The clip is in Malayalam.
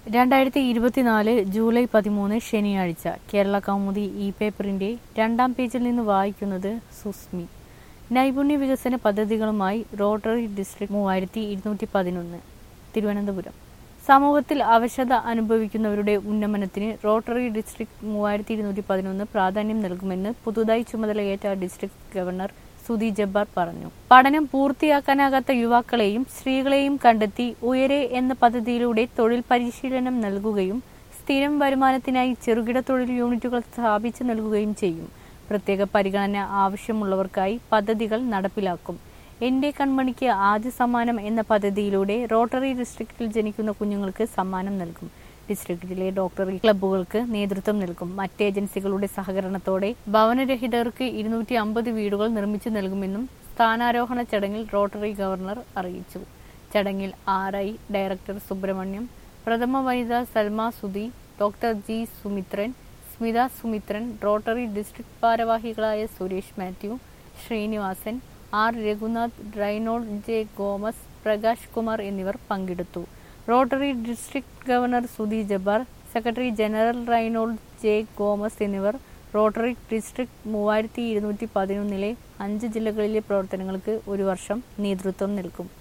2024 ജൂലൈ 13 ശനിയാഴ്ച കേരള കൗമുദി പേപ്പറിന്റെ രണ്ടാം പേജിൽ നിന്ന് വായിക്കുന്നത് സുസ്മി. നൈപുണ്യ വികസന പദ്ധതികളുമായി റോട്ടറി ഡിസ്ട്രിക്ട് 3211 തിരുവനന്തപുരം. സമൂഹത്തിൽ അവശത അനുഭവിക്കുന്നവരുടെ ഉന്നമനത്തിന് റോട്ടറി ഡിസ്ട്രിക്ട് 3211 പ്രാധാന്യം നൽകുമെന്ന് പുതുതായി ചുമതലയേറ്റ ഡിസ്ട്രിക്ട് ഗവർണർ സുധി ജബ്ബാർ പറഞ്ഞു. പഠനം പൂർത്തിയാക്കാനാകാത്ത യുവാക്കളെയും സ്ത്രീകളെയും കണ്ടെത്തി ഉയരെ എന്ന പദ്ധതിയിലൂടെ തൊഴിൽ പരിശീലനം നൽകുകയും സ്ഥിരം വരുമാനത്തിനായി ചെറുകിട തൊഴിൽ യൂണിറ്റുകൾ സ്ഥാപിച്ചു നൽകുകയും ചെയ്യും. പ്രത്യേക പരിഗണന ആവശ്യമുള്ളവർക്കായി പദ്ധതികൾ നടപ്പിലാക്കും. എന്റെ കൺമണിക്ക് ആദ്യ സമ്മാനം എന്ന പദ്ധതിയിലൂടെ റോട്ടറി ഡിസ്ട്രിക്റ്റിൽ ജനിക്കുന്ന കുഞ്ഞുങ്ങൾക്ക് സമ്മാനം നൽകും. ഡിസ്ട്രിക്റ്റിലെ റോട്ടറി ക്ലബ്ബുകൾക്ക് നേതൃത്വം നൽകും. മറ്റ് ഏജൻസികളുടെ സഹകരണത്തോടെ ഭവനരഹിതർക്ക് 250 വീടുകൾ നിർമ്മിച്ചു നൽകുമെന്നും സ്ഥാനാരോഹണ ചടങ്ങിൽ റോട്ടറി ഗവർണർ അറിയിച്ചു. ചടങ്ങിൽ RI ഡയറക്ടർ സുബ്രഹ്മണ്യം, പ്രഥമ വനിത Salma Sudhi, doctor G Sumithran, Smitha Sumithran, Rotary district ഭാരവാഹികളായ സുരേഷ് മാത്യു, ശ്രീനിവാസൻ, R രഘുനാഥ്, റൈനോൾഡ് J ഗോമസ്, പ്രകാശ് കുമാർ എന്നിവർ പങ്കെടുത്തു. Rotary district governor Sudhi Jabbar, secretary general Reynold J Gomez എന്നിവർ റോട്ടറി ഡിസ്ട്രിക്ട് 3211 5 ജില്ലകളിലെ പ്രവർത്തനങ്ങൾക്ക് ഒരു വർഷം നേതൃത്വം നൽകും.